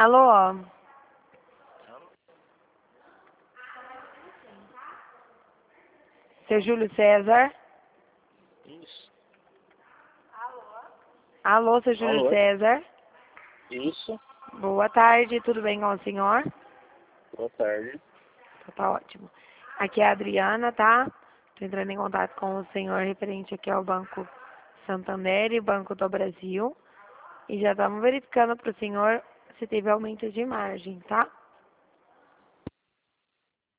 Alô? Seu Júlio César? Isso. Alô, seu Júlio Alô? César? Isso. Boa tarde, tudo bem com o senhor? Boa tarde. Então tá ótimo. Aqui é a Adriana, tá? Tô entrando em contato com o senhor referente aqui ao Banco Santander e Banco do Brasil. E já estamos verificando para o senhor se teve aumento de margem, tá?